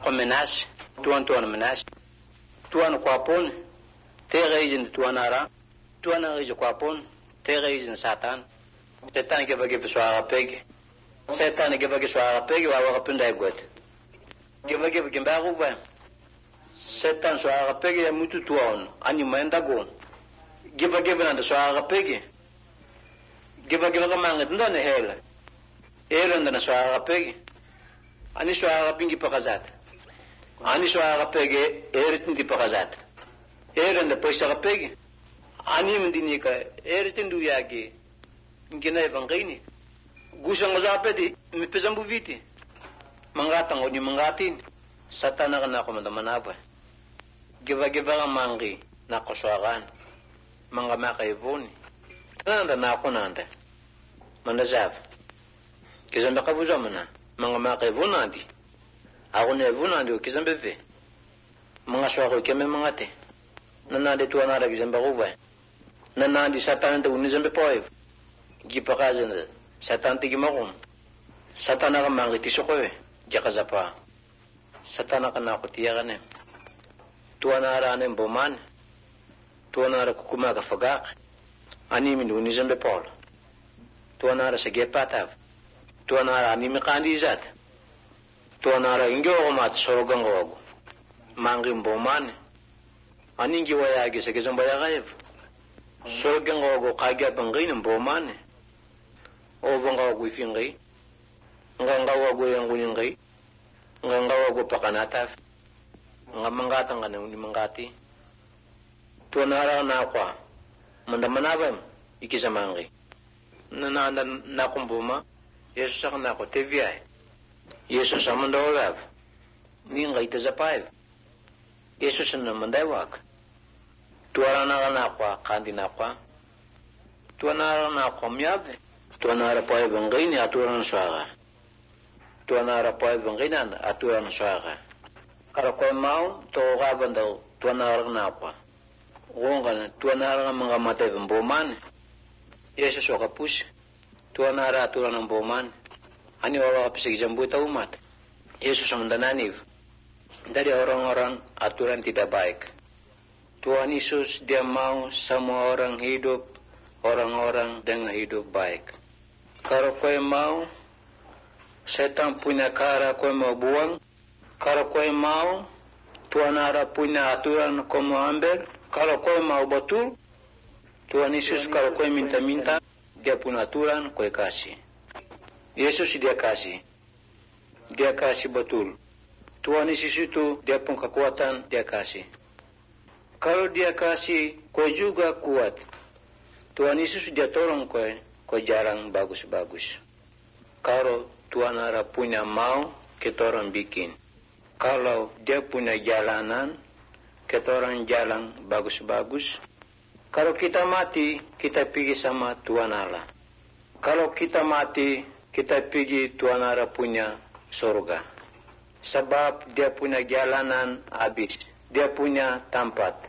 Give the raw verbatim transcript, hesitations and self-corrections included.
kwa menas, tuan-tuan menas. Tuan kwa pon, tega izin tuan ara, tuan ara izin kwa pon, tega izin satan. Setan ke bagi suara peg. Setan ke bagi suara peg wa wa punda got. Ke bagi bagi baru ba. Setan suara peg ya mutu tuan, ani menda go. Ke bagi bana suara peg. Ke bagi bagi mangat ndone hela. Hela ndana suara peg. Ani suara pingi pakazat. Ani suara peg eritin di pakazat. Hela nda paisa peg. Ani mendini ka eritin du yagi. Ngina evangini gusang zapedi mi pezambu viti mangatang oni mangatin satana kana ko mandamanaba giva giva mangi na koswagan manga makaivoni tanda na ko nanda mandazav kizamba kabuza mana manga makaivonandi agone vonandi kizambe ve manga swaro keme mangate nanande tuana ra kizamba kuva nanandi satana nda unizambe poev gipakazan satan tigi makum satana ka mangiti sokoe jakazapa satana kana kutiyagane tuana rane boman tuana ra kukuma ka fagak ani minduni zambe pol tuana ra segepatav tuana ra ani mikandizat tuana ra ingo mat sorogango mangim boman ani ngi wayagi segezamba yagaev sorogango kagya bangin boman o banga gu fingai nganga wa gu yang guning gai nganga wa gu pakanata ngamangata ngane ni mangati tuanara na kwa mandamana bam ikisamangi nana na kumbuma yesu sakna ko tevia yesu samanda wala ni ngai tazapai yesu sanna mandai wak tuarana na kwa kandi na kwa tuanara na kwa miave tuanara poe bangini aturan swaga tuanara poe banginan aturan swaga kara ko mau to gabando tuanara napa wonga tuanara mga mate bomban yesu soka pus tuanara aturan bomban ani wala kapisi jambuta umat yesu samandanani dari orang-orang aturan tidak baik Tuhan Yesus dia mau semua orang hidup orang-orang dengan hidup baik. Kalau kau mau, setan punya cara kau mau buang. Kalau kau mau, Tuhan ada punya aturan kau mau ambil. Kalau kau mau betul, Tuhan Yesus kalau kau minta-minta, dia punya aturan kau kasih. Yesus dia kasih. Dia kasih betul. Tuhan Yesus itu dia pun kekuatan dia kasih. Kalau dia kasih, kau juga kuat. Tuhan Yesus dia tolong kau. Kau jarang bagus-bagus. Kalau Tuhan Allah punya mau, kita orang bikin. Kalau dia punya jalanan, kita orang jalan bagus-bagus. Kalau kita mati, kita pergi sama Tuhan Allah. Kalau kita mati, kita pergi Tuhan Allah punya surga. Sebab dia punya jalanan habis. Dia punya tempat.